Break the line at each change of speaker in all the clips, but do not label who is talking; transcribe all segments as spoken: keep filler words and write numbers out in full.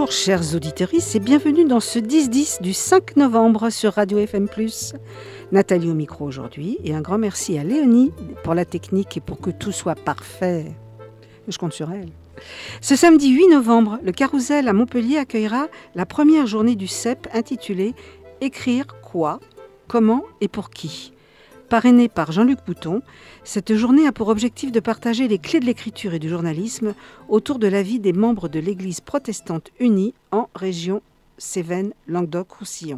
Bonjour chers auditeurs et bienvenue dans ce dix dix du cinq novembre sur Radio F M plus. Nathalie au micro aujourd'hui et un grand merci à Léonie pour la technique et pour que tout soit parfait. Je compte sur elle. Ce samedi huit novembre, le Carrousel à Montpellier accueillera la première journée du C E P intitulée « Écrire quoi, comment et pour qui ?» Parrainée par Jean-Luc Bouton, cette journée a pour objectif de partager les clés de l'écriture et du journalisme autour de la vie des membres de l'Église protestante unie en région Cévennes-Languedoc-Roussillon.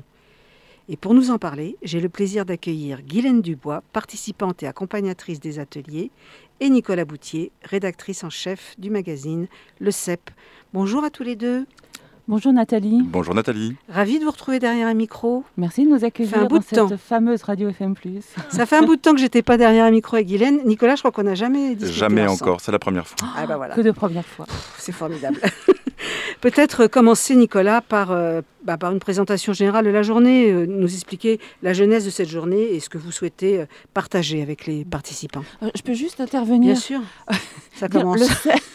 Et pour nous en parler, j'ai le plaisir d'accueillir Guylaine Dubois, participante et accompagnatrice des ateliers, et Nicolas Boutier, rédactrice en chef du magazine Le C E P. Bonjour à tous les deux.
Bonjour Nathalie.
Bonjour Nathalie.
Ravie de vous retrouver derrière un micro.
Merci de nous accueillir
dans
cette temps. fameuse Radio F M plus.
Ça fait un bout de temps que j'étais pas derrière un micro avec Guylaine. Nicolas, je crois qu'on n'a jamais discuté
Jamais
ensemble.
encore, c'est la première fois.
Ah bah voilà.
Que de première fois.
Pff, c'est formidable. Peut-être commencer, Nicolas, par, euh, bah, par une présentation générale de la journée, euh, nous expliquer la genèse de cette journée et ce que vous souhaitez euh, partager avec les participants.
Euh, je peux juste intervenir ?
Bien sûr. Ça commence.
Le C E P.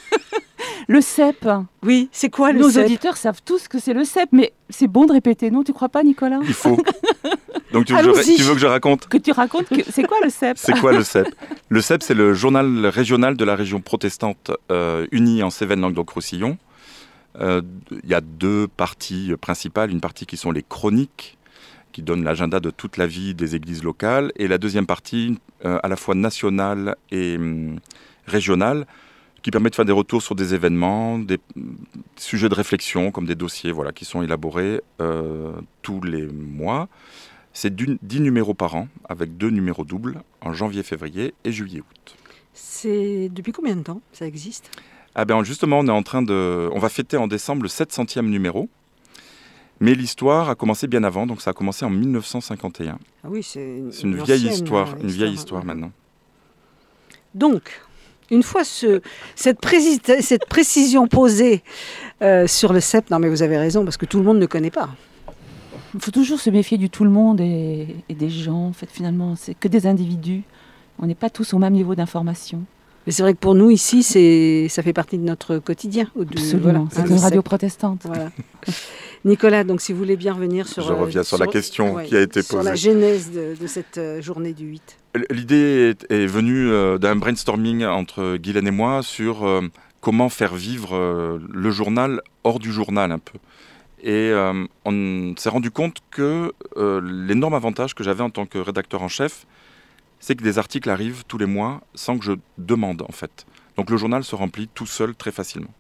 Le C E P.
Oui, c'est quoi le
Nos
C E P ?
auditeurs savent tous que c'est le C E P, mais c'est bon de répéter, non ? Tu crois pas, Nicolas ?
Il faut. Donc tu veux, que je, tu veux que je raconte ?
Que tu racontes, que, c'est quoi le C E P ?
C'est quoi le C E P ? Le C E P, c'est le journal régional de la région protestante euh, unie en Cévennes-Languedoc-Roussillon. Il euh, y a deux parties principales. Une partie qui sont les chroniques, qui donnent l'agenda de toute la vie des églises locales. Et la deuxième partie, euh, à la fois nationale et hum, régionale, qui permet de faire des retours sur des événements, des sujets de réflexion, comme des dossiers voilà, qui sont élaborés euh, tous les mois. C'est dix numéros par an, avec deux numéros doubles, en janvier, février et juillet-août.
C'est depuis combien de temps ça existe ?
Ah ben justement, on est en train de, on va fêter en décembre le sept centième numéro, mais l'histoire a commencé bien avant, donc ça a commencé en mille neuf cent cinquante et un.
Ah oui, c'est une,
c'est une,
une
vieille
ancienne,
histoire,
euh,
une
histoire,
vieille histoire
euh,
maintenant.
Donc, une fois ce, cette, précis, cette précision posée euh, sur le C E P, non mais vous avez raison, parce que tout le monde ne connaît pas.
Il faut toujours se méfier du tout le monde et, et des gens. En fait, finalement, c'est que des individus. On n'est pas tous au même niveau d'information.
Mais c'est vrai que pour nous, ici, c'est, ça fait partie de notre quotidien. Ou de,
Absolument, voilà, c'est une radio protestante.
Voilà. Nicolas, donc si vous voulez bien revenir sur...
Je reviens euh, sur, sur la question ouais, qui a été
sur
posée.
Sur la genèse de, de cette euh, journée du huit.
L'idée est, est venue euh, d'un brainstorming entre Guylaine et moi sur euh, comment faire vivre euh, le journal hors du journal un peu. Et euh, on s'est rendu compte que euh, l'énorme avantage que j'avais en tant que rédacteur en chef, c'est que des articles arrivent tous les mois sans que je demande en fait. Donc le journal se remplit tout seul très facilement.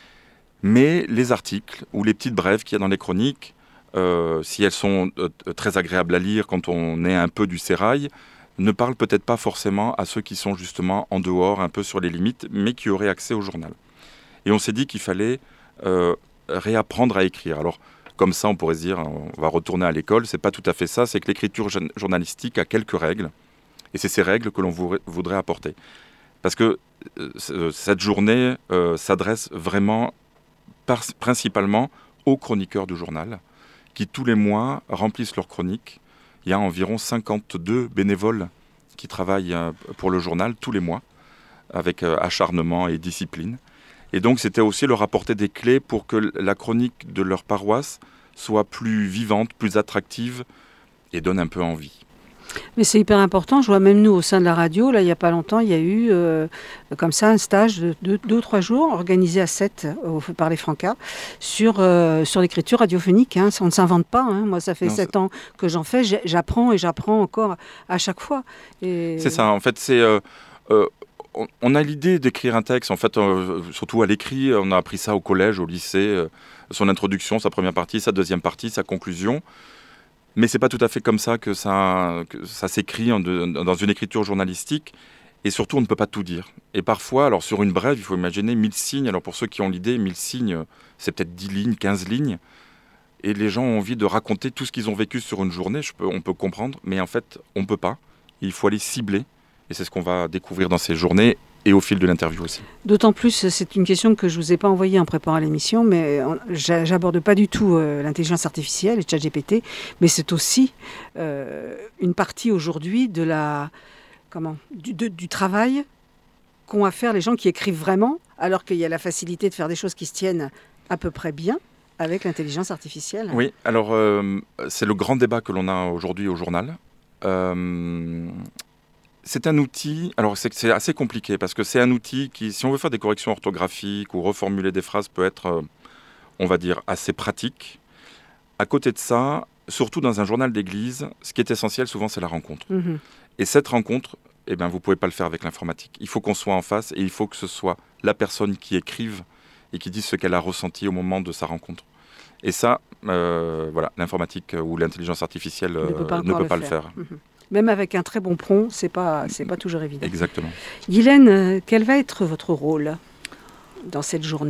Mais les articles ou les petites brèves qu'il y a dans les chroniques, euh, si elles sont euh, très agréables à lire quand on est un peu du sérail, ne parlent peut-être pas forcément à ceux qui sont justement en dehors, un peu sur les limites, mais qui auraient accès au journal. Et on s'est dit qu'il fallait euh, réapprendre à écrire. Alors comme ça, on pourrait se dire, on va retourner à l'école. C'est pas tout à fait ça. C'est que l'écriture journalistique a quelques règles. Et c'est ces règles que l'on voudrait apporter. Parce que euh, cette journée euh, s'adresse vraiment par, principalement aux chroniqueurs du journal, qui tous les mois remplissent leurs chroniques. Il y a environ cinquante-deux bénévoles qui travaillent euh, pour le journal tous les mois, avec euh, acharnement et discipline. Et donc c'était aussi leur apporter des clés pour que la chronique de leur paroisse soit plus vivante, plus attractive et donne un peu envie.
Mais c'est hyper important, je vois même nous au sein de la radio, là il n'y a pas longtemps, il y a eu euh, comme ça un stage de deux, deux ou trois jours organisé à Sète euh, par les Francas sur, euh, sur l'écriture radiophonique. Hein. On ne s'invente pas, hein. Moi ça fait non, sept c'est... ans que j'en fais, j'apprends et j'apprends encore à chaque fois. Et...
C'est ça, en fait c'est... Euh, euh, on a l'idée d'écrire un texte, en fait, euh, surtout à l'écrit, on a appris ça au collège, au lycée, euh, son introduction, sa première partie, sa deuxième partie, sa conclusion. Mais ce n'est pas tout à fait comme ça que ça, que ça s'écrit en de, dans une écriture journalistique. Et surtout, on ne peut pas tout dire. Et parfois, alors sur une brève, il faut imaginer mille signes. Alors pour ceux qui ont l'idée, mille signes, c'est peut-être dix lignes, quinze lignes. Et les gens ont envie de raconter tout ce qu'ils ont vécu sur une journée. Je peux, on peut comprendre, mais en fait, on ne peut pas. Il faut aller cibler. Et c'est ce qu'on va découvrir dans ces journées et au fil de l'interview aussi.
D'autant plus, c'est une question que je ne vous ai pas envoyée en préparant l'émission, mais j'aborde pas du tout euh, l'intelligence artificielle et ChatGPT, mais c'est aussi euh, une partie aujourd'hui de la, comment, du, de, du travail qu'ont à faire les gens qui écrivent vraiment, alors qu'il y a la facilité de faire des choses qui se tiennent à peu près bien, avec l'intelligence artificielle.
Oui, alors euh, c'est le grand débat que l'on a aujourd'hui au journal. Euh, c'est un outil, alors c'est, c'est assez compliqué parce que c'est un outil qui, si on veut faire des corrections orthographiques ou reformuler des phrases, peut être, euh, on va dire, assez pratique. À côté de ça, surtout dans un journal d'église, ce qui est essentiel souvent, c'est la rencontre. Mmh. Et cette rencontre, eh ben, vous ne pouvez pas le faire avec l'informatique. Il faut qu'on soit en face et il faut que ce soit la personne qui écrive et qui dise ce qu'elle a ressenti au moment de sa rencontre. Et ça, euh, voilà, l'informatique ou l'intelligence artificielle euh, ne peut pas, ne peut le, pas faire. le faire.
Mmh. Même avec un très bon prompt, ce n'est pas, c'est pas toujours évident.
Exactement.
Guylaine, quel va être votre rôle dans cette journée ?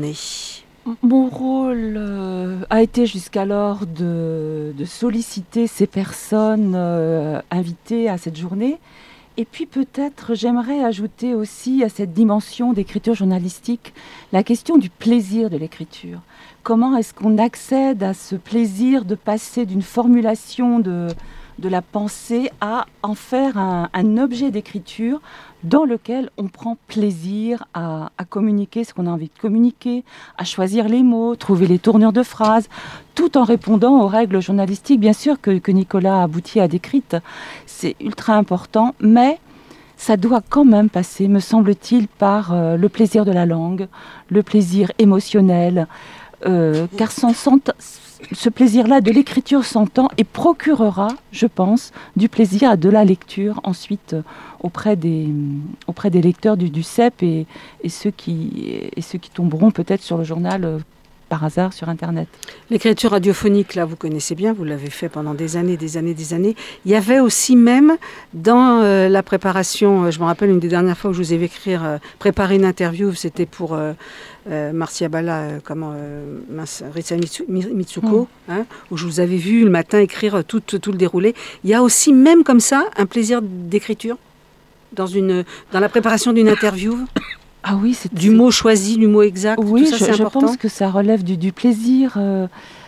Mon rôle euh, a été jusqu'alors de, de solliciter ces personnes euh, invitées à cette journée. Et puis peut-être j'aimerais ajouter aussi à cette dimension d'écriture journalistique la question du plaisir de l'écriture. Comment est-ce qu'on accède à ce plaisir de passer d'une formulation de, de la pensée à en faire un, un objet d'écriture dans lequel on prend plaisir à, à communiquer ce qu'on a envie de communiquer, à choisir les mots, trouver les tournures de phrases, tout en répondant aux règles journalistiques, bien sûr, que, que Nicolas Aboutier a décrites. C'est ultra important, mais ça doit quand même passer, me semble-t-il, par euh, le plaisir de la langue, le plaisir émotionnel, euh, car sans, sans, ce plaisir-là de l'écriture s'entend et procurera, je pense, du plaisir de la lecture ensuite euh, auprès des, auprès des lecteurs du, du C E P et, et, ceux qui, et ceux qui tomberont peut-être sur le journal euh, par hasard sur Internet.
L'écriture radiophonique, là, vous connaissez bien, vous l'avez fait pendant des années, des années, des années. Il y avait aussi même dans euh, la préparation, euh, je me rappelle une des dernières fois où je vous ai vu écrire, euh, préparer une interview, c'était pour euh, euh, Marcia Balla, euh, comment, euh, Rita Mitsuko, mmh. hein, où je vous avais vu le matin écrire tout, tout le déroulé. Il y a aussi même comme ça un plaisir d'écriture dans, une, dans la préparation d'une interview.
Ah oui, c'est
du mot choisi, du mot exact.
Oui,
tout ça,
je,
c'est
je
important.
pense que ça relève du, du plaisir. Euh,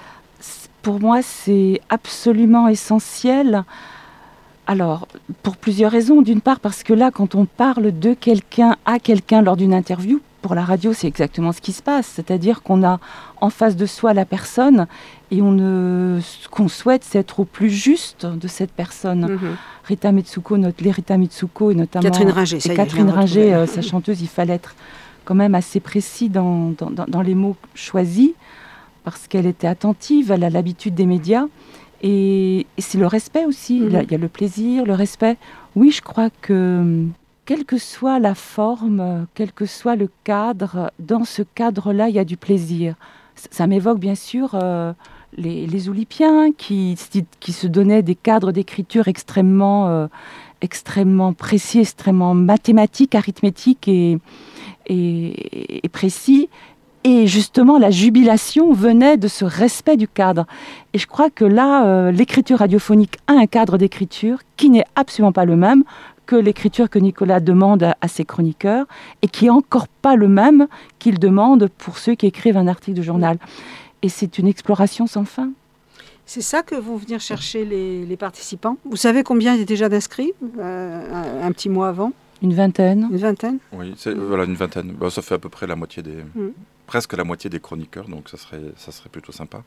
pour moi, c'est absolument essentiel. Alors, pour plusieurs raisons. D'une part, parce que là, quand on parle de quelqu'un à quelqu'un lors d'une interview, pour la radio, c'est exactement ce qui se passe. C'est-à-dire qu'on a en face de soi la personne et on ne, ce qu'on souhaite, c'est être au plus juste de cette personne. Mm-hmm. Rita Mitsuko, notre, les Rita Mitsuko et notamment
Catherine Ringer, ça
et
y est,
Catherine Ringer, euh, sa chanteuse, il fallait être quand même assez précis dans, dans, dans, dans les mots choisis parce qu'elle était attentive, elle a l'habitude des médias et, et c'est le respect aussi. Mm-hmm. Il y a, il y a le plaisir, le respect. Oui, je crois que quelle que soit la forme, quel que soit le cadre, dans ce cadre-là, il y a du plaisir. Ça, ça m'évoque bien sûr euh, les, les Oulipiens qui, qui se donnaient des cadres d'écriture extrêmement, euh, extrêmement précis, extrêmement mathématiques, arithmétiques et, et, et précis. Et justement, la jubilation venait de ce respect du cadre. Et je crois que là, euh, l'écriture radiophonique a un cadre d'écriture qui n'est absolument pas le même que l'écriture que Nicolas demande à, à ses chroniqueurs et qui n'est encore pas le même qu'il demande pour ceux qui écrivent un article de journal. Et c'est une exploration sans fin.
C'est ça que vont venir chercher les, les participants. Vous savez combien il y a déjà d'inscrits euh, un, un petit mois avant?
Une vingtaine.
Une vingtaine.
Oui, c'est, voilà, une vingtaine. Bon, ça fait à peu près la moitié des, mmh. presque la moitié des chroniqueurs, donc ça serait, ça serait plutôt sympa.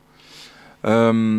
Euh,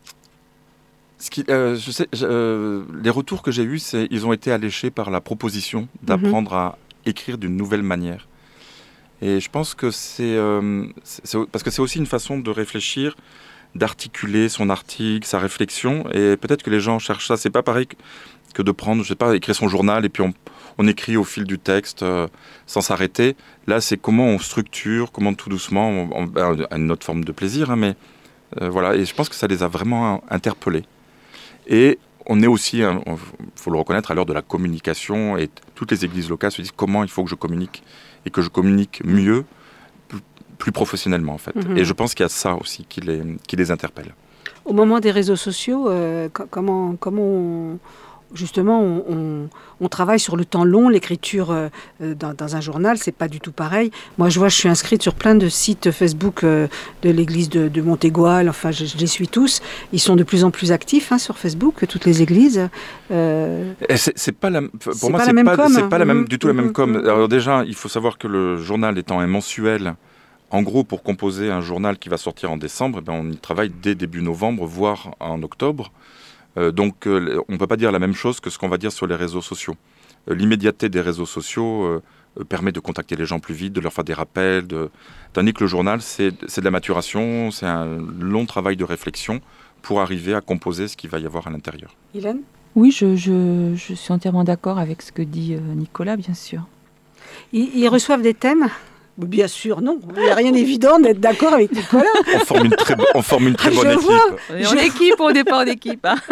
ce qui, euh, je sais, je, euh, les retours que j'ai eus, c'est ils ont été alléchés par la proposition d'apprendre mmh. à écrire d'une nouvelle manière. Et je pense que c'est, euh, c'est, c'est parce que c'est aussi une façon de réfléchir, d'articuler son article, sa réflexion, et peut-être que les gens cherchent ça. C'est pas pareil que, que de prendre, je sais pas, écrire son journal et puis on, on écrit au fil du texte euh, sans s'arrêter. Là, c'est comment on structure, comment tout doucement, on, on, ben, une autre forme de plaisir, hein, mais euh, voilà. Et je pense que ça les a vraiment interpellés. Et on est aussi, il hein, faut le reconnaître, à l'heure de la communication, et t- toutes les églises locales se disent comment il faut que je communique et que je communique mieux, plus, plus professionnellement en fait. Mmh. Et je pense qu'il y a ça aussi qui les, qui les interpelle.
Au moment des réseaux sociaux, euh, c- comment, comment on, justement on, on, on travaille sur le temps long, l'écriture euh, dans, dans un journal, c'est pas du tout pareil. Moi je vois, je suis inscrite sur plein de sites Facebook euh, de l'église de, de Montégoal, enfin je, je les suis tous. Ils sont de plus en plus actifs hein, sur Facebook, toutes les églises. Euh...
C'est, c'est pas la, pour
c'est
moi
pas
c'est,
la
pas,
com,
c'est pas la même,
mmh,
du tout la même
mmh,
com.
mmh.
Alors déjà, il faut savoir que le journal étant un mensuel, En gros, pour composer un journal qui va sortir en décembre, eh ben, on y travaille dès début novembre, voire en octobre. Euh, donc, euh, on ne peut pas dire la même chose que ce qu'on va dire sur les réseaux sociaux. Euh, l'immédiateté des réseaux sociaux euh, euh, permet de contacter les gens plus vite, de leur faire des rappels. De... Tandis que le journal, c'est, c'est de la maturation, c'est un long travail de réflexion pour arriver à composer ce qu'il va y avoir à l'intérieur.
Hélène ?
Oui, je, je, je suis entièrement d'accord avec ce que dit euh, Nicolas, bien sûr.
Ils, ils reçoivent des thèmes ? Bien sûr, non. Il n'y a rien d'évident d'être d'accord avec Nicolas.
On forme une très, on forme une très bonne
Je
équipe.
vois.
On est en équipe, on n'est pas en équipe. Hein.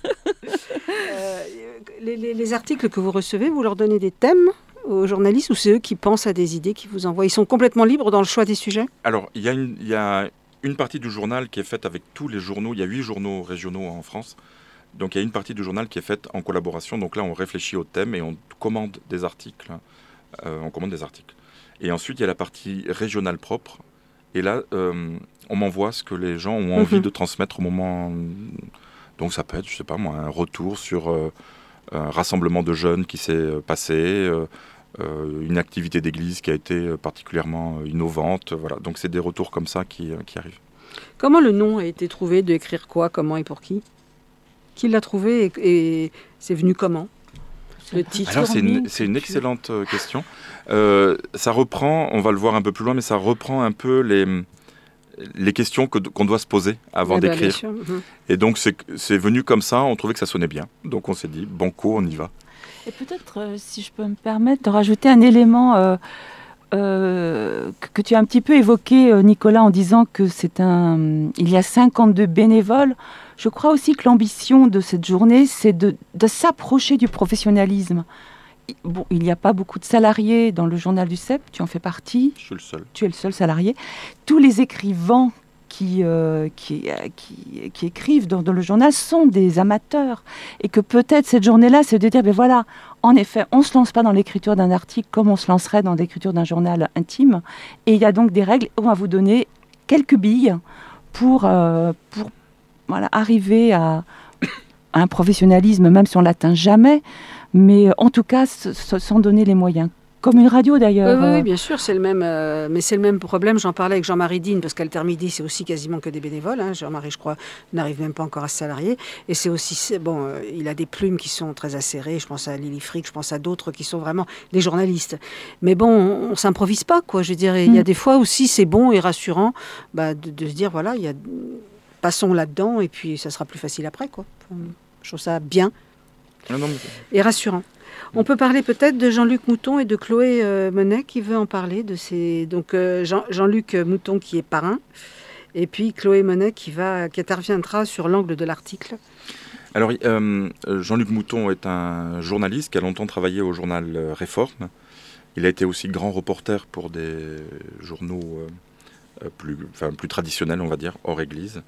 Euh, les, les, les articles que vous recevez, vous leur donnez des thèmes aux journalistes ou c'est eux qui pensent à des idées, qui vous envoient ? Ils sont complètement libres dans le choix des sujets ?
Alors, il y a une, il y a une partie du journal qui est faite avec tous les journaux. Il y a huit journaux régionaux en France. Donc, il y a une partie du journal qui est faite en collaboration. Donc là, on réfléchit au thème et on commande des articles. Euh, on commande des articles. Et ensuite, il y a la partie régionale propre. Et là, euh, on m'envoie ce que les gens ont envie mmh. de transmettre au moment. Donc, ça peut être, je sais pas moi, un retour sur euh, un rassemblement de jeunes qui s'est passé, euh, euh, une activité d'église qui a été particulièrement innovante. Voilà. Donc, c'est des retours comme ça qui, qui arrivent.
Comment le nom a été trouvé, d'écrire quoi, comment et pour qui ? Qui l'a trouvé et, et c'est venu comment ? Le titre.
Alors, c'est une, c'est une excellente question. Euh, ça reprend, on va le voir un peu plus loin, mais ça reprend un peu les, les questions que, qu'on doit se poser avant eh d'écrire. Ben, mmh. Et donc, c'est, c'est venu comme ça, on trouvait que ça sonnait bien. Donc, on s'est dit, banco, on y va.
Et peut-être, euh, si je peux me permettre, de rajouter un élément euh, euh, que, que tu as un petit peu évoqué, euh, Nicolas, en disant que c'est un, il y a cinquante-deux bénévoles. Je crois aussi que l'ambition de cette journée, c'est de, de s'approcher du professionnalisme. Bon, il n'y a pas beaucoup de salariés dans le journal du C E P, tu en fais partie.
Je suis le seul.
Tu es le seul salarié. Tous les écrivains qui, euh, qui, qui, qui écrivent dans, dans le journal sont des amateurs. Et que peut-être cette journée-là, c'est de dire, ben voilà, en effet, on ne se lance pas dans l'écriture d'un article comme on se lancerait dans l'écriture d'un journal intime. Et il y a donc des règles. On va vous donner quelques billes pour, euh, pour voilà, arriver à, à un professionnalisme, même si on ne l'atteint jamais. Mais en tout cas, sans donner les moyens. Comme une radio d'ailleurs.
Oui, oui bien sûr, c'est le même, euh, mais c'est le même problème. J'en parlais avec Jean-Marie Dine, parce qu'Altermidi, c'est aussi quasiment que des bénévoles. Hein. Jean-Marie, je crois, n'arrive même pas encore à se salarier. Et c'est aussi, bon, euh, il a des plumes qui sont très acérées. Je pense à Lily Frick, je pense à d'autres qui sont vraiment des journalistes. Mais bon, on ne s'improvise pas, quoi. Je veux dire, il mm. y a des fois aussi, c'est bon et rassurant bah, de, de se dire, voilà, il y a, passons là-dedans, et puis ça sera plus facile après, quoi. Je trouve ça bien.
Non, non, mais...
et rassurant. On peut parler peut-être de Jean-Luc Mouton et de Chloé euh, Monet qui veut en parler. De ces... Donc euh, Jean- Jean-Luc Mouton qui est parrain et puis Chloé Monet qui, va, qui interviendra sur l'angle de l'article.
Alors euh, Jean-Luc Mouton est un journaliste qui a longtemps travaillé au journal Réforme. Il a été aussi grand reporter pour des journaux euh, plus, enfin, plus traditionnels, on va dire, hors église.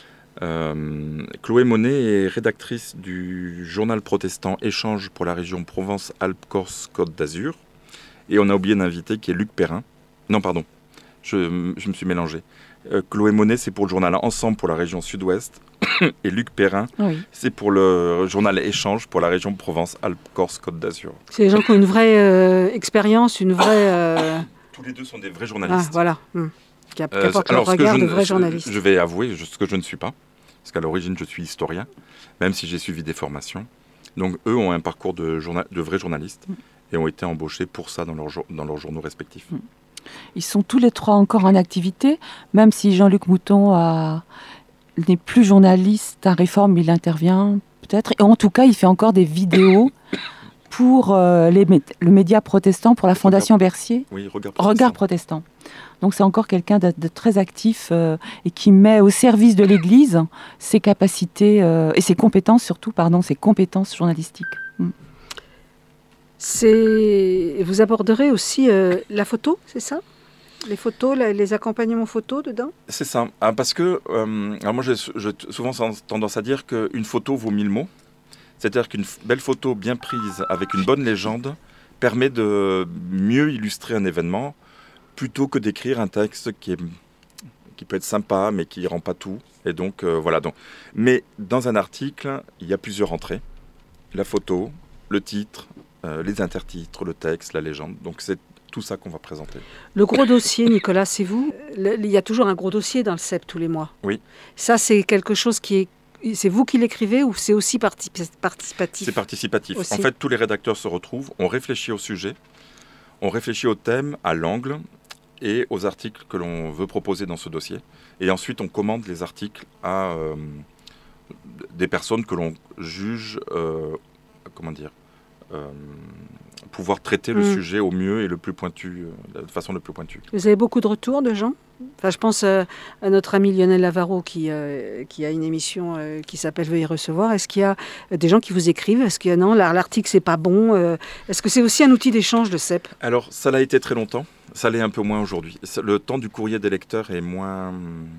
Euh, Chloé Monet est rédactrice du journal protestant Échange pour la région Provence-Alpes-Corse-Côte d'Azur. Et on a oublié d'inviter qui est Luc Perrin. Non, pardon, je, je me suis mélangé. Euh, Chloé Monet, c'est pour le journal Ensemble pour la région Sud-Ouest. Et Luc Perrin, oui. c'est pour le journal Échange pour la région Provence-Alpes-Corse-Côte d'Azur.
C'est des gens qui ont une vraie euh, expérience, une vraie... Euh...
Tous les deux sont des vrais journalistes.
Ah, voilà. Hum. Qui apporte
euh,
le regard de vrais journalistes.
Je vais avouer ce que je ne suis pas, parce qu'à l'origine je suis historien, même si j'ai suivi des formations. Donc eux ont un parcours de, journa- de vrais journalistes mmh. et ont été embauchés pour ça dans, leur jo- dans leurs journaux respectifs. Mmh.
Ils sont tous les trois encore en activité, même si Jean-Luc Mouton a... n'est plus journaliste à Réforme, il intervient peut-être. Et en tout cas, il fait encore des vidéos pour euh, les mé- le média protestant, pour la Fondation
Regard.
Bercier.
Oui, Regard Protestant.
Regard Protestant. Donc c'est encore quelqu'un de, de très actif euh, et qui met au service de l'Église ses capacités euh, et ses compétences, surtout, pardon, ses compétences journalistiques. Mm.
C'est... Vous aborderez aussi euh, la photo, c'est ça ? Les photos, la, les accompagnements photos dedans ?
C'est ça. Ah, parce que, euh, alors moi j'ai, j'ai souvent tendance à dire qu'une photo vaut mille mots. C'est-à-dire qu'une belle photo bien prise avec une bonne légende permet de mieux illustrer un événement plutôt que d'écrire un texte qui, est, qui peut être sympa mais qui ne rend pas tout. Et donc, euh, voilà. Donc. Mais dans un article, il y a plusieurs entrées. La photo, le titre, euh, les intertitres, le texte, la légende. Donc c'est tout ça qu'on va présenter.
Le gros dossier, Nicolas, c'est vous. Le, il y a toujours un gros dossier dans le C E P tous les mois.
Oui.
Ça, c'est quelque chose qui est... C'est vous qui l'écrivez ou c'est aussi particip- participatif?
C'est participatif.
Aussi.
En fait, tous les rédacteurs se retrouvent, on réfléchit au sujet, on réfléchit au thème, à l'angle et aux articles que l'on veut proposer dans ce dossier. Et ensuite, on commande les articles à euh, des personnes que l'on juge, euh, comment dire, euh, pouvoir traiter le
mmh.
sujet au mieux et le plus pointu, euh, de façon le plus pointue.
Vous avez beaucoup de retours de gens? Enfin, je pense euh, à notre ami Lionel Lavaro qui, euh, qui a une émission euh, qui s'appelle Veuillez recevoir. Est-ce qu'il y a des gens qui vous écrivent? Est-ce qu'il y a non, l'article c'est pas bon? euh, Est-ce que c'est aussi un outil d'échange, le C E P?
Alors, ça l'a été très longtemps. Ça l'est un peu moins aujourd'hui. Le temps du courrier des lecteurs est moins...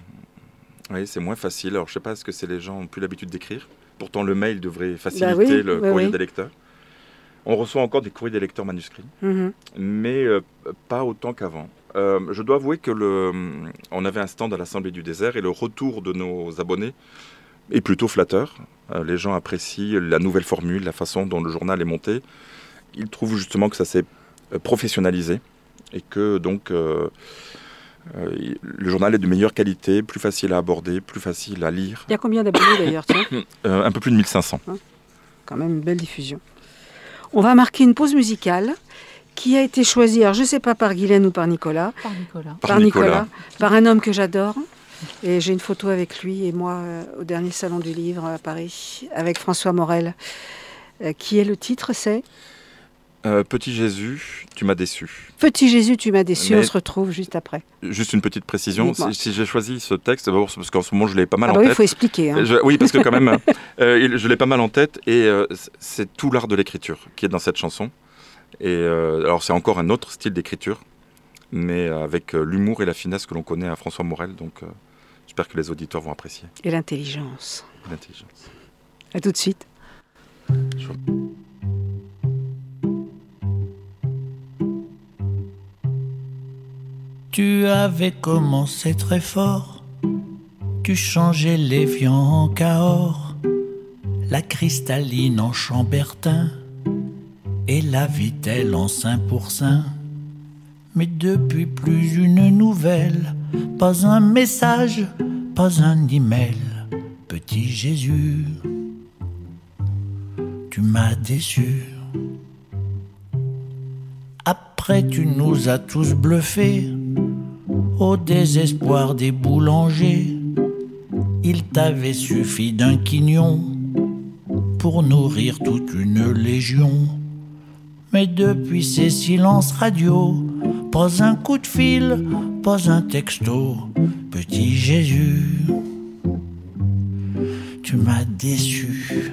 Oui, c'est moins facile. Alors, je ne sais pas, est-ce que c'est les gens n'ont plus l'habitude d'écrire? Pourtant, le mail devrait faciliter
bah oui,
le
oui,
courrier
oui.
des lecteurs. On reçoit encore des courriers des lecteurs manuscrits,
Mmh.
mais euh, pas autant qu'avant. Euh, je dois avouer que le, on avait un stand à l'Assemblée du désert et le retour de nos abonnés est plutôt flatteur. Euh, les gens apprécient la nouvelle formule, la façon dont le journal est monté. Ils trouvent justement que ça s'est professionnalisé et que donc euh, euh, le journal est de meilleure qualité, plus facile à aborder, plus facile à lire.
Il y a combien d'abonnés d'ailleurs, tiens?
Euh, un peu plus de mille cinq cents.
Quand même une belle diffusion. On va marquer une pause musicale qui a été choisie, alors je ne sais pas par Guylaine ou par Nicolas,
Par Nicolas.
Par Nicolas.
par un homme que j'adore. Et j'ai une photo avec lui et moi euh, au dernier salon du livre à Paris, avec François Morel. Euh, qui est le titre, c'est
Euh, Petit Jésus, tu m'as déçu.
Petit Jésus, tu m'as déçu.
Mais-
On se retrouve juste après.
Juste une petite précision,
Dites-moi.
si, si j'ai choisi ce texte, d'abord c'est parce qu'en ce moment je l'ai pas mal
Ah
en
bah oui, il
tête.
faut expliquer. hein.
Je- oui, parce que quand même, euh, il- je l'ai pas mal en tête et euh, c- c'est tout l'art de l'écriture qui est dans cette chanson. Et euh, alors c'est encore un autre style d'écriture, mais avec euh, l'humour et la finesse que l'on connaît à François Morel. Donc euh, j'espère que les auditeurs vont apprécier
Et l'intelligence.
l'intelligence.
À tout de suite.
Tu avais commencé très fort, tu changeais l'évian en Cahors, la cristalline en chambertin et la vitelle en saint pour saint. Mais depuis plus une nouvelle, pas un message, pas un email. Petit Jésus, tu m'as déçu. Après tu nous as tous bluffés, au désespoir des boulangers. Il t'avait suffi d'un quignon pour nourrir toute une légion. Mais depuis ces silences radio, pas un coup de fil, pas un texto. Petit Jésus, tu m'as déçu.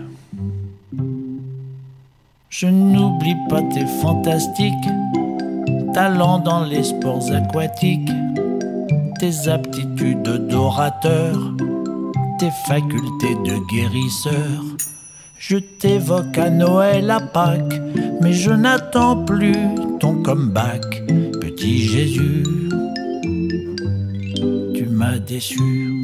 Je n'oublie pas tes fantastiques talents dans les sports aquatiques, tes aptitudes d'orateur, tes facultés de guérisseur. Je t'évoque à Noël, à Pâques, mais je n'attends plus ton comeback. Petit Jésus, tu m'as déçu.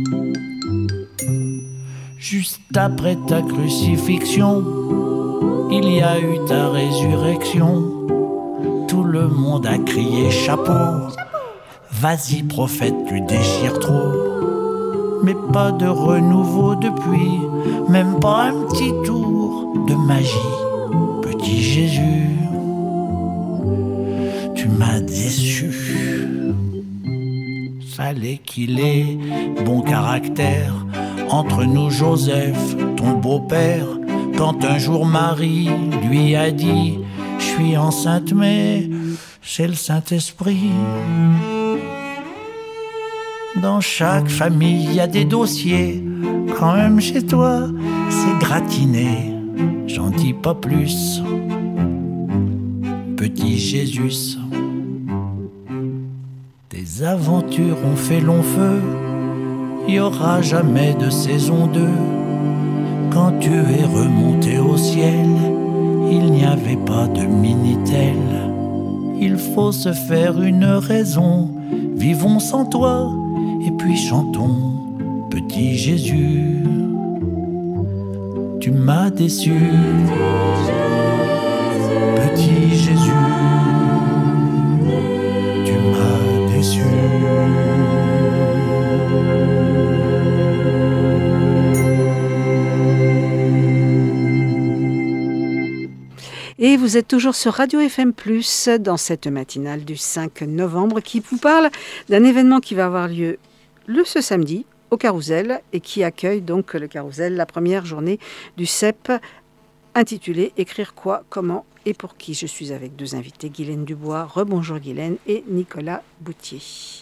Juste après ta crucifixion, il y a eu ta résurrection. Tout le monde a crié chapeau. Vas-y prophète, tu déchires trop. Mais pas de renouveau depuis, même pas un petit tour de magie. Petit Jésus, tu m'as déçu. Fallait qu'il ait bon caractère. Entre nous Joseph, ton beau-père, quand un jour Marie lui a dit « Je suis enceinte mais c'est le Saint-Esprit ». Dans chaque famille il y a des dossiers, quand même chez toi c'est gratiné. J'en dis pas plus, petit Jésus. Tes aventures ont fait long feu, y aura jamais de saison deux. Quand tu es remonté au ciel, il n'y avait pas de Minitel. Il faut se faire une raison, vivons sans toi, et puis chantons, petit Jésus. Tu m'as déçu, petit Jésus. blessures.
Et vous êtes toujours sur Radio F M plus, dans cette matinale du cinq novembre, qui vous parle d'un événement qui va avoir lieu le ce samedi au Carrousel et qui accueille donc le Carrousel, la première journée du C E P intitulée « Écrire quoi, comment et pour qui ?» Je suis avec deux invités, Guylaine Dubois, rebonjour Guylaine, et Nicolas Boutier.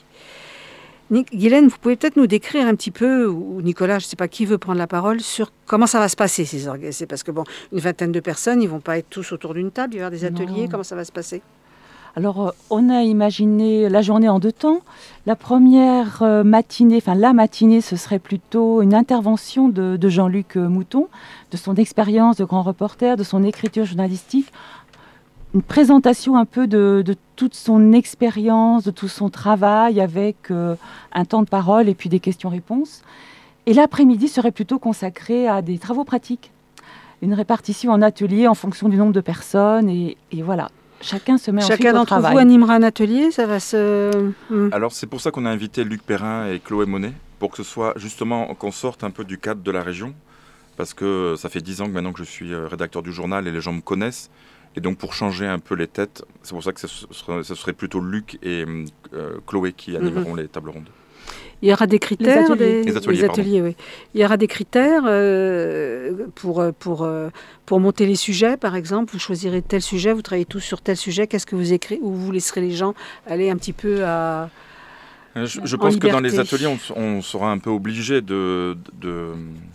Nic- Guylaine, vous pouvez peut-être nous décrire un petit peu, ou Nicolas, je ne sais pas qui veut prendre la parole, sur comment ça va se passer ces organes. C'est parce que bon, une vingtaine de personnes, ils ne vont pas être tous autour d'une table, il va y avoir des ateliers,
Non.
comment ça va se passer?
Alors, euh, on a imaginé la journée en deux temps. La première euh, matinée, enfin la matinée, ce serait plutôt une intervention de, de Jean-Luc euh, Mouton, de son expérience de grand reporter, de son écriture journalistique, une présentation un peu de, de toute son expérience, de tout son travail, avec euh, un temps de parole et puis des questions-réponses. Et l'après-midi serait plutôt consacré à des travaux pratiques, une répartition en ateliers en fonction du nombre de personnes, et, et voilà. Chacun se met ensuite
Chacun
au
d'entre
travail.
vous animera un atelier, ça va se... Hmm.
Alors c'est pour ça qu'on a invité Luc Perrin et Chloé Monet, pour que ce soit justement qu'on sorte un peu du cadre de la région, parce que ça fait dix ans que maintenant que je suis rédacteur du journal et les gens me connaissent, et donc pour changer un peu les têtes, c'est pour ça que ce serait, ce serait plutôt Luc et euh, Chloé qui animeront mm-hmm. les tables rondes.
Il y aura des critères,
les ateliers,
des,
les ateliers,
les ateliers oui. Il y aura des critères euh, pour, pour, pour monter les sujets, par exemple. Vous choisirez tel sujet, vous travaillez tous sur tel sujet. Qu'est-ce que vous écrivez, ou vous laisserez les gens aller un petit peu à...
Je, je pense que dans les ateliers, on, on sera un peu obligé de, de,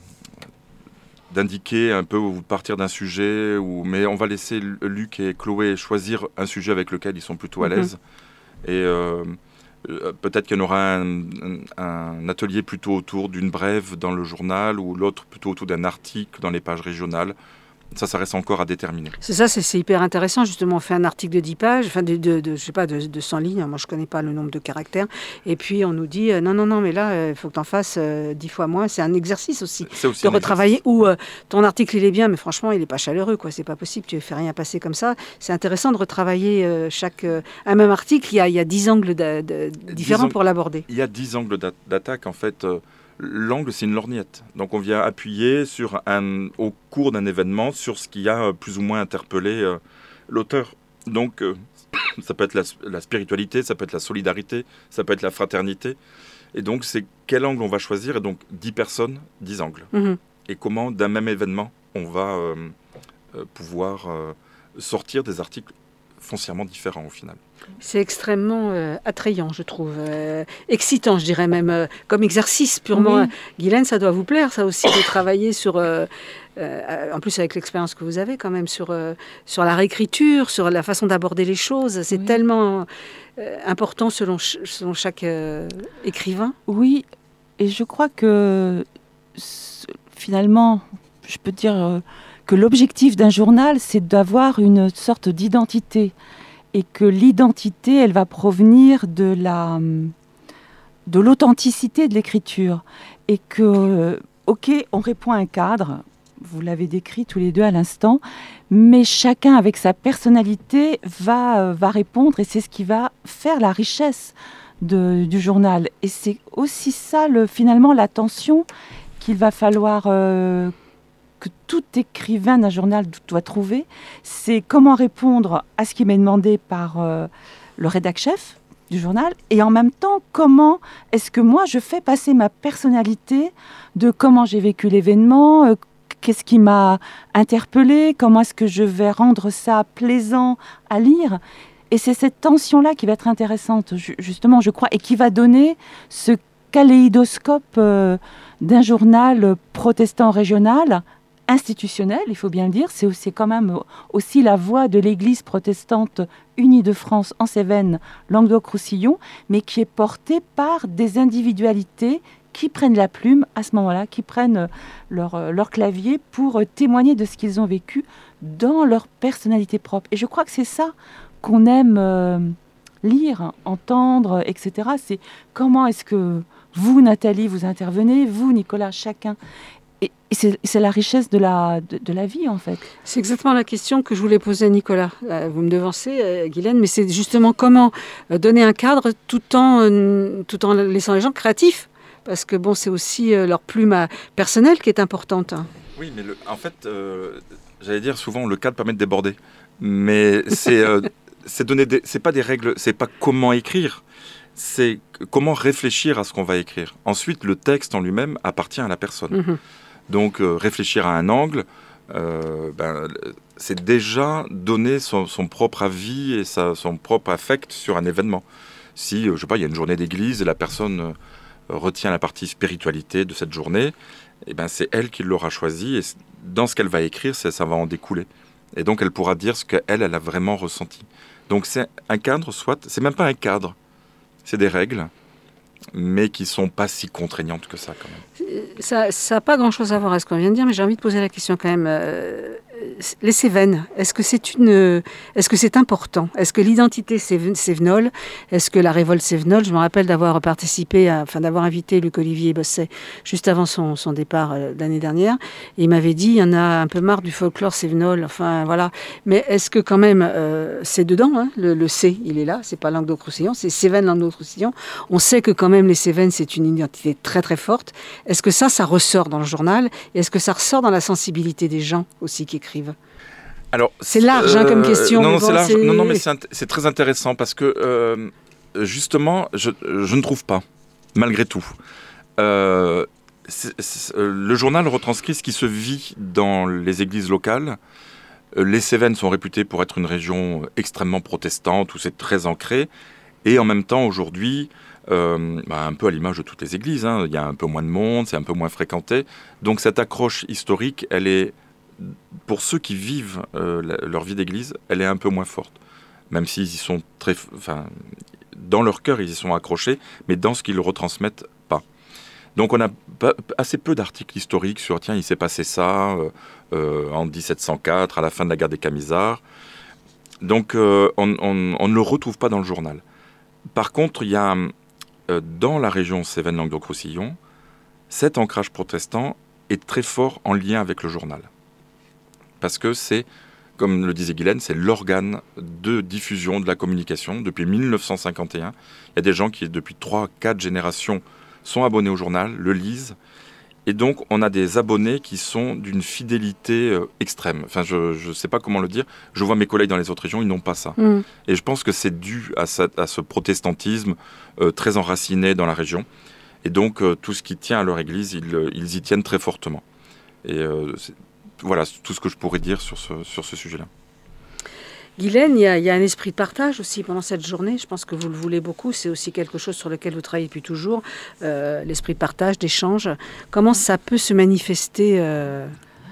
d'indiquer un peu où partir d'un sujet, ou, mais on va laisser Luc et Chloé choisir un sujet avec lequel ils sont plutôt à l'aise. Mm-hmm. Et... Euh, peut-être qu'il y en aura un, un, un atelier plutôt autour d'une brève dans le journal, ou l'autre plutôt autour d'un article dans les pages régionales. Ça, ça reste encore à déterminer.
C'est ça, c'est, c'est hyper intéressant. Justement, on fait un article de dix pages, enfin de, de, de, je sais pas, de, de cent lignes. Moi, je ne connais pas le nombre de caractères. Et puis, on nous dit, euh, non, non, non, mais là, il euh, faut que tu en fasses euh, dix fois moins. C'est un exercice aussi,
c'est aussi
de
un
retravailler.
Exercice.
Ou euh, ton article, il est bien, mais franchement, il n'est pas chaleureux, quoi. C'est pas possible, tu ne fais rien passer comme ça. C'est intéressant de retravailler euh, chaque, euh, un même article. Il y a, il y a dix angles de, de, différents
ang-
pour l'aborder.
Il y a dix angles d'a- d'attaque, en fait. Euh, L'angle, c'est une lorgnette. Donc, on vient appuyer sur un, au cours d'un événement sur ce qui a plus ou moins interpellé euh, l'auteur. Donc, euh, ça peut être la, la spiritualité, ça peut être la solidarité, ça peut être la fraternité. Et donc, c'est quel angle on va choisir. Et donc, dix personnes, dix angles. Mm-hmm. Et comment, d'un même événement, on va euh, euh, pouvoir euh, sortir des articles foncièrement différents au final.
C'est extrêmement euh, attrayant, je trouve. Euh, excitant, je dirais même, euh, comme exercice purement. Oui. Guylaine, ça doit vous plaire, ça aussi, de travailler sur... Euh, euh, en plus, avec l'expérience que vous avez quand même, sur, euh, sur la réécriture, sur la façon d'aborder les choses. C'est oui. tellement euh, important selon, ch- selon chaque euh, écrivain.
Oui, et je crois que finalement, je peux dire... Euh, que l'objectif d'un journal, c'est d'avoir une sorte d'identité, et que l'identité, elle va provenir de la, de l'authenticité de l'écriture, et que, ok, on répond à un cadre, vous l'avez décrit tous les deux à l'instant, mais chacun avec sa personnalité va, va répondre, et c'est ce qui va faire la richesse de, du journal. Et c'est aussi ça, le, finalement, la tension qu'il va falloir... Euh, que tout écrivain d'un journal doit trouver, c'est comment répondre à ce qui m'est demandé par euh, le rédac-chef du journal, et en même temps, comment est-ce que moi je fais passer ma personnalité de comment j'ai vécu l'événement, euh, qu'est-ce qui m'a interpellé, comment est-ce que je vais rendre ça plaisant à lire. Et c'est cette tension-là qui va être intéressante, justement, je crois, et qui va donner ce kaléidoscope euh, d'un journal protestant régional, institutionnel, il faut bien le dire, c'est aussi, quand même aussi la voix de l'Église protestante unie de France en Cévennes, Languedoc-Roussillon, mais qui est portée par des individualités qui prennent la plume à ce moment-là, qui prennent leur, leur clavier pour témoigner de ce qu'ils ont vécu dans leur personnalité propre. Et je crois que c'est ça qu'on aime euh, lire, entendre, et cetera. C'est comment est-ce que vous, Nathalie, vous intervenez, vous, Nicolas, chacun. Et et c'est, c'est la richesse de la, de, de la vie, en fait.
C'est exactement la question que je voulais poser à Nicolas. Euh, vous me devancez, euh, Guylaine, mais c'est justement comment euh, donner un cadre tout en, euh, tout en laissant les gens créatifs. Parce que bon, c'est aussi euh, leur plume à, personnelle qui est importante.
Oui, mais le, en fait, euh, j'allais dire souvent, le cadre permet de déborder. Mais c'est, euh, c'est, donner des, c'est pas des règles, c'est pas comment écrire, c'est comment réfléchir à ce qu'on va écrire. Ensuite, le texte en lui-même appartient à la personne. Mm-hmm. Donc, euh, réfléchir à un angle, euh, ben, c'est déjà donner son, son propre avis et sa, son propre affect sur un événement. Si, euh, je sais pas, il y a une journée d'église et la personne... Euh, retient la partie spiritualité de cette journée, et ben c'est elle qui l'aura choisi, et dans ce qu'elle va écrire, ça, ça va en découler. Et donc elle pourra dire ce qu'elle, elle a vraiment ressenti. Donc c'est un cadre, soit, c'est même pas un cadre, c'est des règles, mais qui sont pas si contraignantes que ça quand même.
Ça n'a pas grand-chose à voir avec ce qu'on vient de dire, mais j'ai envie de poser la question quand même. Euh, les Cévennes, est-ce que c'est une, est-ce que c'est important ? Est-ce que l'identité cévenole, est-ce que la révolte cévenole, je me rappelle d'avoir participé, à, enfin d'avoir invité Luc Olivier Bosset juste avant son, son départ euh, l'année dernière, et il m'avait dit, il y en a un peu marre du folklore cévenol, enfin voilà. Mais est-ce que quand même, euh, c'est dedans, hein, le, le C, il est là, c'est pas Languedoc-Roussillon, c'est Cévennes Languedoc-Roussillon. On sait que quand même les Cévennes, c'est une identité très très forte. Est-ce que ça, ça ressort dans le journal ? Et est-ce que ça ressort dans la sensibilité des gens aussi qui écrivent ?
Alors,
c'est large euh, hein, comme question.
Non, non,
bon,
c'est large.
C'est...
non, non, mais c'est, int- c'est très intéressant parce que euh, justement, je, je ne trouve pas, malgré tout. Euh, c'est, c'est, le journal retranscrit ce qui se vit dans les églises locales. Les Cévennes sont réputées pour être une région extrêmement protestante où c'est très ancré. Et en même temps, aujourd'hui, euh, bah, un peu à l'image de toutes les églises, hein, il y a un peu moins de monde, c'est un peu moins fréquenté. Donc cette accroche historique, elle est, pour ceux qui vivent euh, la, leur vie d'église, elle est un peu moins forte. Même s'ils y sont très... Enfin, dans leur cœur, ils y sont accrochés, mais dans ce qu'ils retransmettent, pas. Donc on a pas, assez peu d'articles historiques sur, tiens, il s'est passé ça euh, euh, en dix-sept cent quatre, à la fin de la guerre des Camisards. Donc euh, on, on, on ne le retrouve pas dans le journal. Par contre, il y a euh, dans la région Cévennes-Languedoc-Roussillon, cet ancrage protestant est très fort en lien avec le journal. Parce que c'est, comme le disait Guylaine, c'est l'organe de diffusion de la communication. Depuis dix-neuf cent cinquante et un, il y a des gens qui, depuis trois quatre générations, sont abonnés au journal, le lisent. Et donc, on a des abonnés qui sont d'une fidélité euh, extrême. Enfin, je ne sais pas comment le dire. Je vois mes collègues dans les autres régions, ils n'ont pas ça. Mmh. Et je pense que c'est dû à, ça, à ce protestantisme euh, très enraciné dans la région. Et donc, euh, tout ce qui tient à leur église, ils, ils y tiennent très fortement. Et euh, c'est, voilà tout ce que je pourrais dire sur ce, sur ce sujet-là.
Guylaine, il y, a, il y a un esprit de partage aussi pendant cette journée. Je pense que vous le voulez beaucoup. C'est aussi quelque chose sur lequel vous travaillez depuis toujours. Euh, l'esprit de partage, d'échange. Comment ça peut se manifester euh...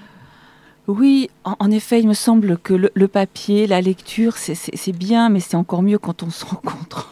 Oui, en, en effet, il me semble que le, le papier, la lecture, c'est, c'est, c'est bien, mais c'est encore mieux quand on se rencontre.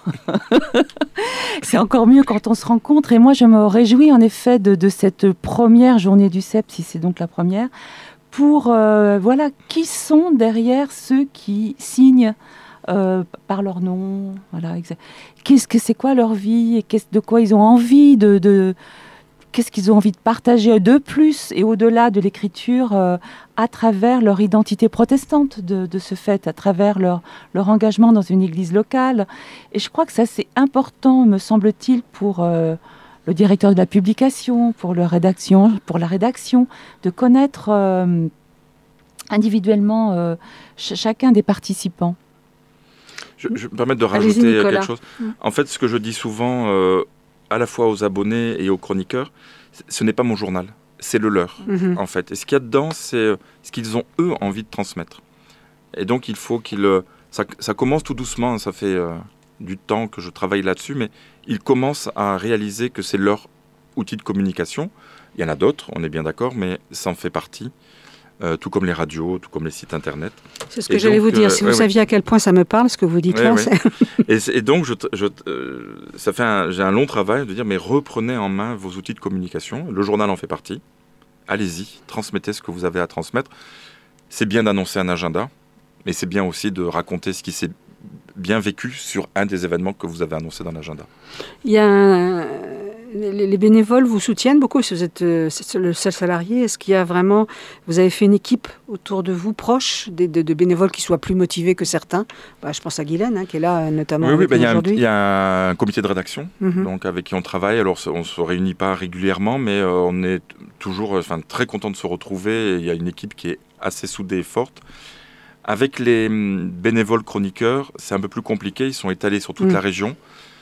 C'est encore mieux quand on se rencontre. Et moi, je me réjouis en effet de, de cette première journée du C E P, si c'est donc la première, pour, euh, voilà, qui sont derrière ceux qui signent euh, par leur nom, voilà, exact. Qu'est-ce que c'est quoi leur vie et qu'est-ce, de quoi ils ont envie de, de qu'est-ce qu'ils ont envie de partager de plus et au-delà de l'écriture euh, à travers leur identité protestante de, de ce fait, à travers leur, leur engagement dans une église locale. Et je crois que ça c'est important, me semble-t-il, pour euh, le directeur de la publication, pour, le rédaction, pour la rédaction, de connaître euh, individuellement euh, ch- chacun des participants.
Je, je me permets de rajouter quelque chose. En fait, ce que je dis souvent, euh, à la fois aux abonnés et aux chroniqueurs, ce n'est pas mon journal, c'est le leur, mm-hmm. en fait. Et ce qu'il y a dedans, c'est ce qu'ils ont, eux, envie de transmettre. Et donc, il faut qu'ils... Ça, ça commence tout doucement, ça fait... Euh, du temps que je travaille là-dessus, mais ils commencent à réaliser que c'est leur outil de communication. Il y en a d'autres, on est bien d'accord, mais ça en fait partie, euh, tout comme les radios, tout comme les sites internet.
C'est ce que et j'allais donc, vous dire, euh, si vous ouais, saviez ouais. à quel point ça me parle, ce que vous dites ouais, là.
Ouais. C'est... et, et donc, je, je, euh, ça fait un, j'ai un long travail de dire, mais reprenez en main vos outils de communication, le journal en fait partie, allez-y, transmettez ce que vous avez à transmettre. C'est bien d'annoncer un agenda, mais c'est bien aussi de raconter ce qui s'est bien vécu sur un des événements que vous avez annoncé dans l'agenda.
Il y a un, les, les bénévoles vous soutiennent beaucoup. Si vous êtes euh, le seul salarié, est-ce qu'il y a vraiment, vous avez fait une équipe autour de vous proche de, de, de bénévoles qui soient plus motivés que certains? Bah, je pense à Guylaine, hein, qui est là notamment.
Oui, oui, bah,
nous
y a
aujourd'hui.
Il y a un comité de rédaction,
Mm-hmm.
donc avec qui on travaille. Alors, on ne se réunit pas régulièrement, mais euh, on est toujours, enfin, très content de se retrouver. Il y a une équipe qui est assez soudée et forte. Avec les bénévoles chroniqueurs, c'est un peu plus compliqué. Ils sont étalés sur toute
Mm.
la région.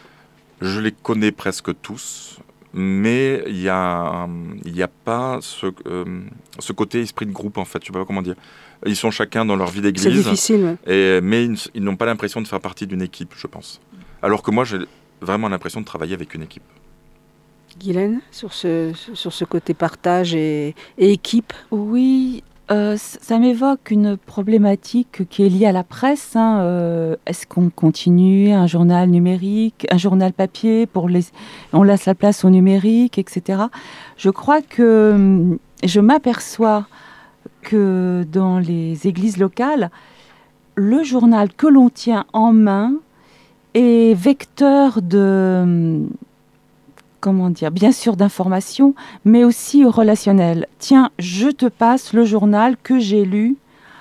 Je les connais presque tous, mais il n'y a, il y a pas ce, euh, ce côté esprit de groupe, en fait. Je ne sais pas comment dire. Ils sont chacun dans leur vie d'église.
C'est difficile. Ouais.
Et, mais ils, ils n'ont pas l'impression de faire partie d'une équipe, je pense. Alors que moi, j'ai vraiment l'impression de travailler avec une équipe.
Guylaine, sur ce, sur ce côté partage et, et équipe.
Oui, euh, ça m'évoque une problématique qui est liée à la presse. Hein. Euh, est-ce qu'on continue un journal numérique, un journal papier, pour les, on laisse la place au numérique, et cetera. Je crois que je m'aperçois que dans les églises locales, le journal que l'on tient en main est vecteur de... comment dire, bien sûr d'information, mais aussi relationnel. Tiens, je te passe le journal que j'ai lu,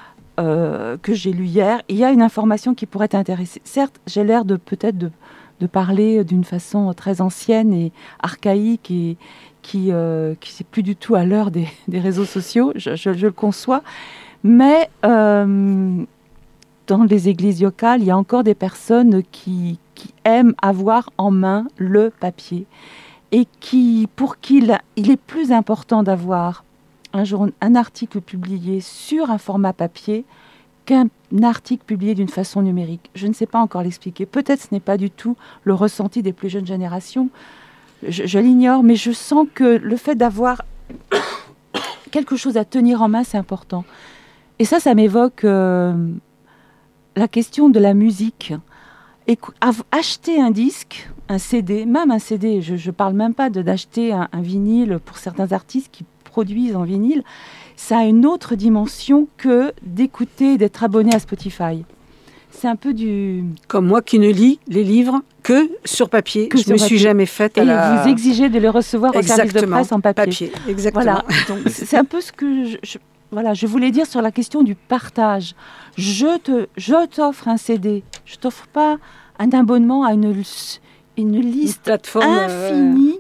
euh, que j'ai lu hier. Il y a une information qui pourrait t'intéresser. Certes, j'ai l'air de peut-être de, de parler d'une façon très ancienne et archaïque et qui euh, qui c'est plus du tout à l'heure des, des réseaux sociaux. Je, je, je le conçois, mais euh, dans les églises locales, il y a encore des personnes qui qui aiment avoir en main le papier. Et qui, pour qui il, il est plus important d'avoir un, jour, un article publié sur un format papier qu'un article publié d'une façon numérique. Je ne sais pas encore l'expliquer. Peut-être ce n'est pas du tout le ressenti des plus jeunes générations. Je, je l'ignore, mais je sens que le fait d'avoir quelque chose à tenir en main, c'est important. Et ça, ça m'évoque euh, la question de la musique. Et acheter un disque, un C D, même un C D, je ne parle même pas de, d'acheter un, un vinyle pour certains artistes qui produisent en vinyle, ça a une autre dimension que d'écouter, d'être abonné à Spotify. C'est un peu du...
Comme moi qui ne lis les livres que sur papier.
Que
je ne me suis jamais faite à
Et
la...
vous exigez de les recevoir
exactement.
Au service de presse en papier.
papier. Exactement.
Voilà, donc c'est un peu ce que je, je, voilà, je voulais dire sur la question du partage. Je, te, je t'offre un C D, je t'offre pas un abonnement à une, une liste
une plateforme
infinie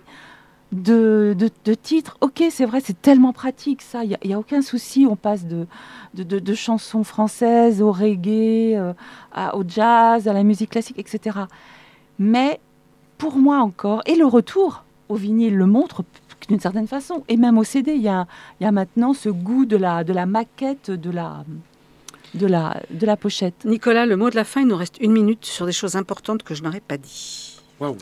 de, de, de titres. Ok, c'est vrai, c'est tellement pratique ça, il n'y a, a aucun souci, on passe de, de, de, de chansons françaises au reggae, euh, à, au jazz, à la musique classique, et cetera. Mais pour moi encore, et le retour au vinyle le montre d'une certaine façon, et même au C D, il y a, y a maintenant ce goût de la, de la maquette, de la... De la, de la pochette.
Nicolas, le mot de la fin, il nous reste une minute sur des choses importantes que je n'aurais pas dit.
Waouh.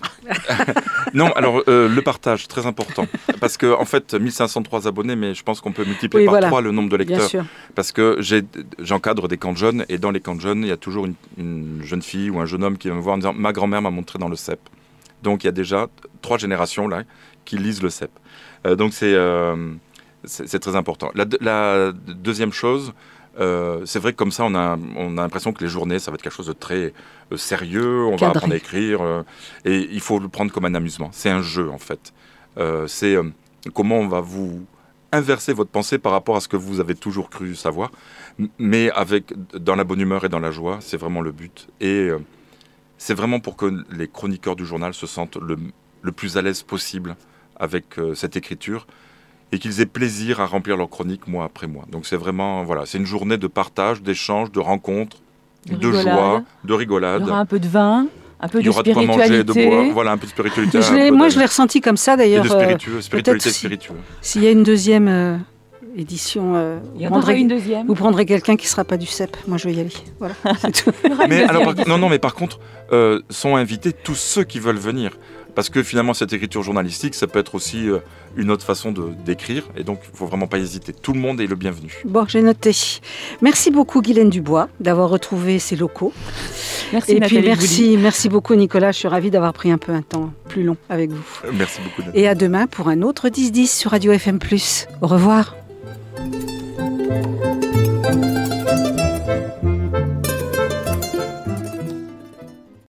Non, alors euh, le partage, très important. Parce qu'en en fait, mille cinq cent trois abonnés, mais je pense qu'on peut multiplier
oui,
par
voilà.
trois le nombre de lecteurs.
Bien sûr.
Parce que j'ai, j'encadre des camps de jeunes, et dans les camps de jeunes, il y a toujours une, une jeune fille ou un jeune homme qui vient me voir en disant « Ma grand-mère m'a montré dans le C E P ». Donc il y a déjà trois générations là qui lisent le C E P. Euh, donc c'est, euh, c'est, c'est très important. La, la deuxième chose... Euh, c'est vrai que comme ça, on a, on a l'impression que les journées, ça va être quelque chose de très euh, sérieux, on
Cadré.
va apprendre à écrire, euh, et il faut le prendre comme un amusement. C'est un jeu, en fait. Euh, c'est euh, comment on va vous inverser votre pensée par rapport à ce que vous avez toujours cru savoir, mais avec, dans la bonne humeur et dans la joie, c'est vraiment le but. Et euh, c'est vraiment pour que les chroniqueurs du journal se sentent le, le plus à l'aise possible avec euh, cette écriture, et qu'ils aient plaisir à remplir leur chronique mois après mois. Donc c'est vraiment, voilà, c'est une journée de partage, d'échange, de rencontres, de,
de
joie, de rigolade.
Il y aura un peu de vin, un peu
Il y
de
aura de quoi manger, de
spiritualité.
boire, voilà, un peu de spiritualité.
Je l'ai,
peu
moi,
de,
je l'ai ressenti comme ça, d'ailleurs.
Et de spiritueux, spiritualité
si,
spirituelle.
S'il y a une deuxième euh, édition, euh,
Il y en
vous,
aura
prendrez,
une deuxième.
vous prendrez quelqu'un qui ne sera pas du C E P. Moi, je vais y aller. Voilà, c'est tout.
Mais alors, par, non, non, mais par contre, euh, sont invités tous ceux qui veulent venir. Parce que finalement, cette écriture journalistique, ça peut être aussi euh, une autre façon de, d'écrire. Et donc, il ne faut vraiment pas hésiter. Tout le monde est le bienvenu.
Bon, j'ai noté. Merci beaucoup, Guylaine Dubois, d'avoir retrouvé ces locaux.
Merci,
Et
Nathalie
puis, merci,
Bouli.
merci beaucoup, Nicolas. Je suis ravie d'avoir pris un peu un temps plus long avec vous.
Euh, merci beaucoup. Nathalie.
Et à demain pour un autre dix dix sur Radio F M plus. Au revoir.